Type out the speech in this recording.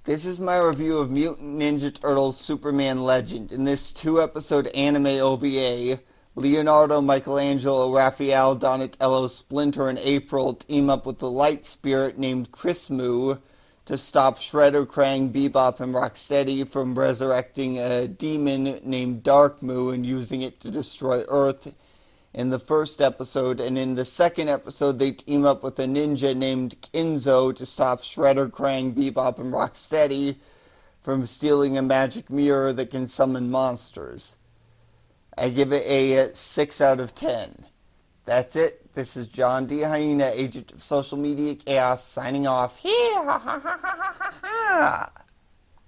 This is my review of Mutant Ninja Turtles Superman Legend. In this 2-episode anime OVA, Leonardo, Michelangelo, Raphael, Donatello, Splinter, and April team up with the Light Spirit named Chrismu to stop Shredder, Krang, Bebop, and Rocksteady from resurrecting a demon named Darkmu and using it to destroy Earth in the first episode. And in the second episode, they team up with a ninja named Kinzo to stop Shredder, Krang, Bebop, and Rocksteady from stealing a magic mirror that can summon monsters. I give it a 6 out of 10. That's it. This is John D. Hyena, agent of social media chaos, signing off. Hee ha ha ha ha ha ha.